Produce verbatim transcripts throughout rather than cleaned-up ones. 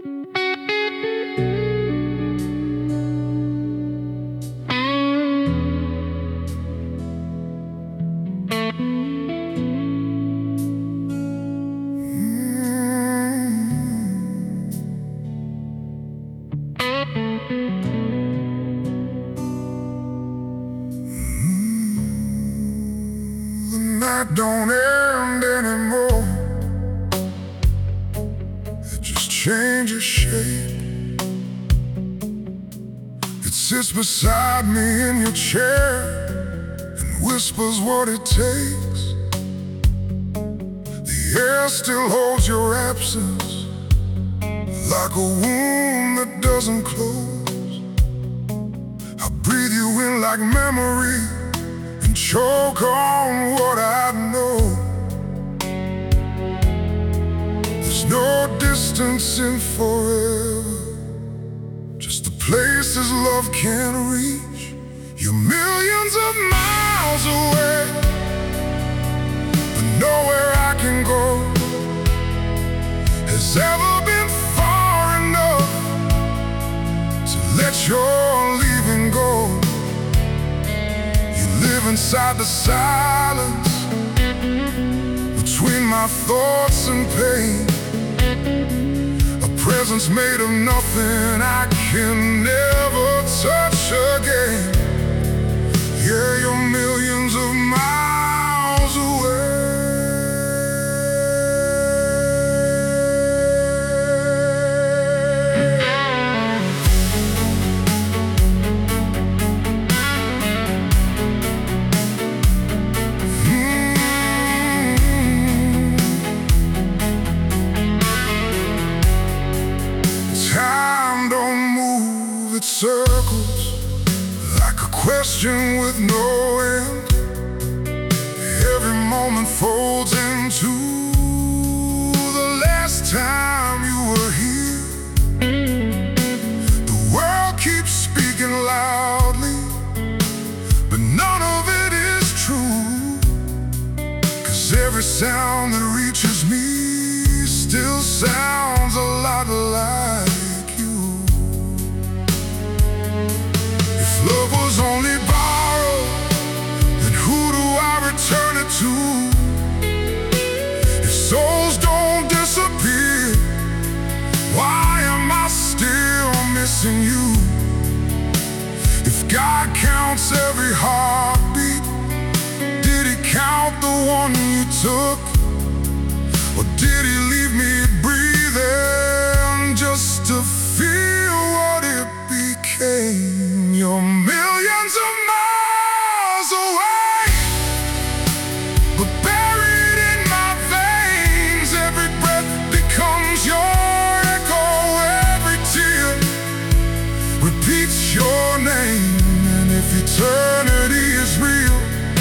night don't end anymore. It just changes shape. It sits beside me in your chair and whispers what it takes. The air still holds your absence like a wound that doesn't close. I breathe you in like memory, choke on what I know. There's no distance in forever, just the places love can't reach. You're millions of miles away, but nowhere I can go has ever been far enough to let your leaving go. Inside the silence, between my thoughts and pain, a presence made of nothing I can never touch again. Yeah, you're millions of miles away. It circles like a question with no end. Every moment folds into the last time you were here. The world keeps speaking loudly, but none of it is true. 'Cause every sound that reaches me still sounds a lot like love was only borrowed, then who do I return it to? If souls don't disappear, why am I still missing you? If God counts every heartbeat, did he count the one you took? Or did he leave me breathing just to feel what it became? You're millions of miles away, but buried in my veins, every breath becomes your echo. Every tear repeats your name. And if eternity is real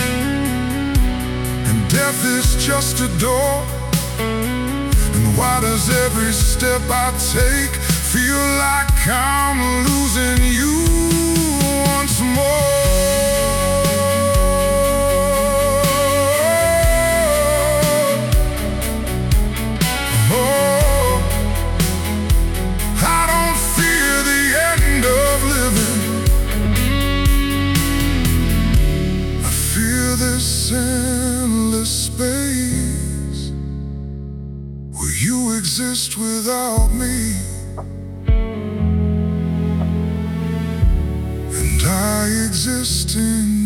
and death is just a door, then why does every step I take feel like I'm losing you once more? Oh, I don't fear the end of living. I fear this endless space where you exist without me. I exist in